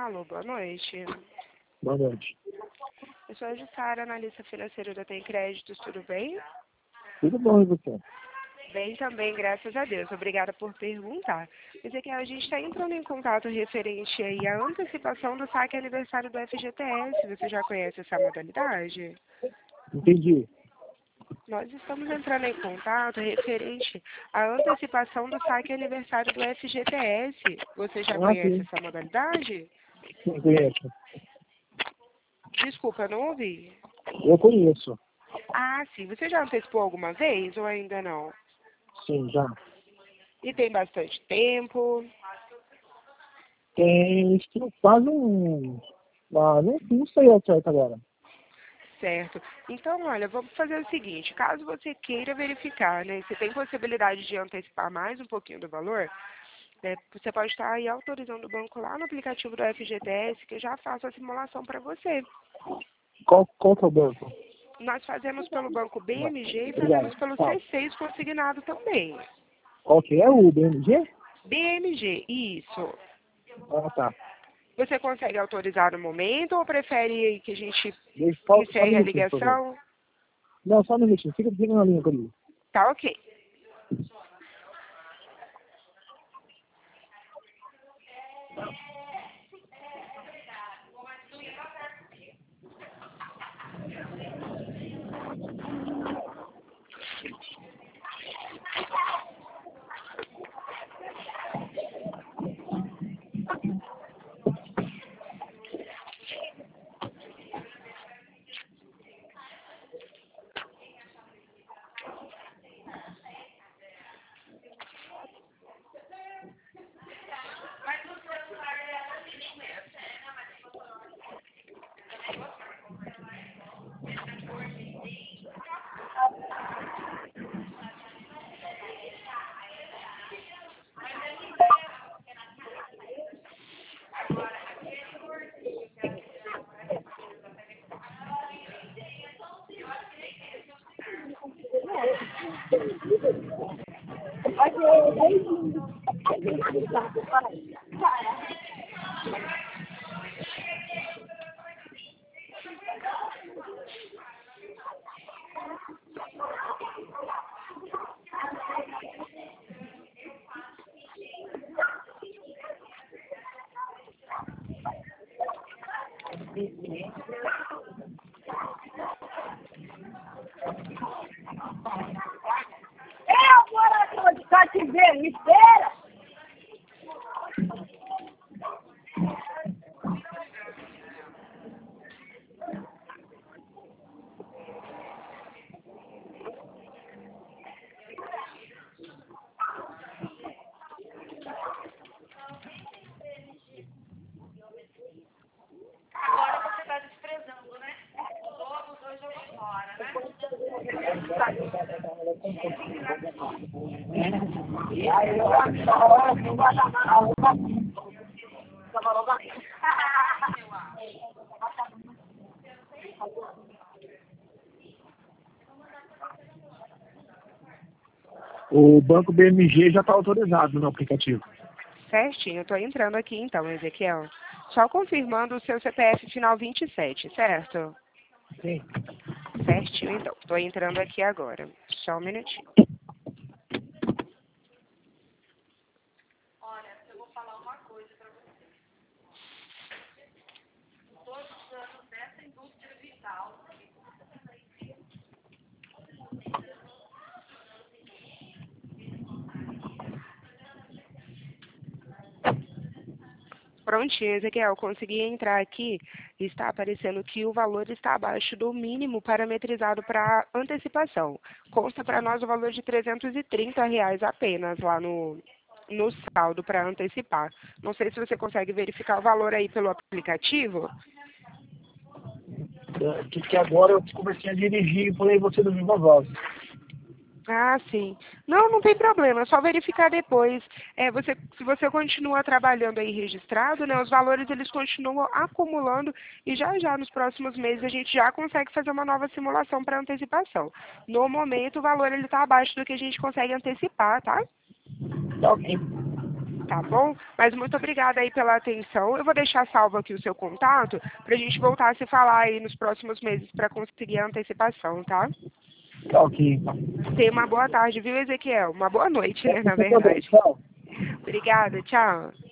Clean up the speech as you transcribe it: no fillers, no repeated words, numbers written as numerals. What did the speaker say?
Alô, boa noite. Boa noite. Eu sou a Jussara, analista financeira da Tem Créditos, tudo bem? Tudo bom, e você? Bem também, graças a Deus. Obrigada por perguntar. Ezequiel, a gente está entrando em contato referente aí à antecipação do saque aniversário do FGTS. Você já conhece essa modalidade? Entendi. Nós estamos entrando em contato referente à antecipação do saque aniversário do FGTS. Você já conhece Sim. essa modalidade? Sim, conheço. Desculpa, não ouvi. Eu conheço. Ah, sim. Você já antecipou alguma vez ou ainda não? Sim, já. E tem bastante tempo? Tem acho que quase um... não sei ao certo agora. Certo. Então, olha, vamos fazer o seguinte. Caso você queira verificar, né, você tem possibilidade de antecipar mais um pouquinho do valor, né, você pode estar aí autorizando o banco lá no aplicativo do FGTS, que já faça a simulação para você. Qual que é o banco? Nós fazemos pelo banco BMG e Obrigado. fazemos pelo Tá. C6 consignado também. Qual que é o BMG? BMG, isso. Ah, tá. Você consegue autorizar no momento ou prefere que a gente Só um encerre a minutinho, por favor. ligação? Não, só um minutinho. Fica na linha comigo. Tá ok. Morador de cativeiro, me espera! Agora você está desprezando, né? Todos hoje eu vou embora, O banco BMG já está autorizado no aplicativo. Certinho, eu tô entrando aqui então, Ezequiel. Só confirmando o seu CPF final 27, certo? Sim. Certinho, então. Tô entrando aqui agora. Só um minutinho. Olha, eu vou falar uma coisa para você. Todos os anos dessa indústria vital, Prontinho, Ezequiel, consegui entrar aqui e está aparecendo que o valor está abaixo do mínimo parametrizado para antecipação. Consta para nós o valor de R$ 330 apenas lá no saldo para antecipar. Não sei se você consegue verificar o valor aí pelo aplicativo. Que agora eu comecei a dirigir e falei você do Viva Voz. Ah, sim. Não, não tem problema, é só verificar depois. Se você continua trabalhando aí registrado, né, os valores eles continuam acumulando e já nos próximos meses a gente já consegue fazer uma nova simulação para antecipação. No momento o valor ele está abaixo do que a gente consegue antecipar, tá? Tá ok. Tá bom? Mas muito obrigada aí pela atenção. Eu vou deixar salvo aqui o seu contato para a gente voltar a se falar aí nos próximos meses para conseguir a antecipação, tá? Tá ok, então. Tenha uma boa tarde, viu, Ezequiel? Uma boa noite, né, na Você também, verdade. tchau. Obrigada, tchau.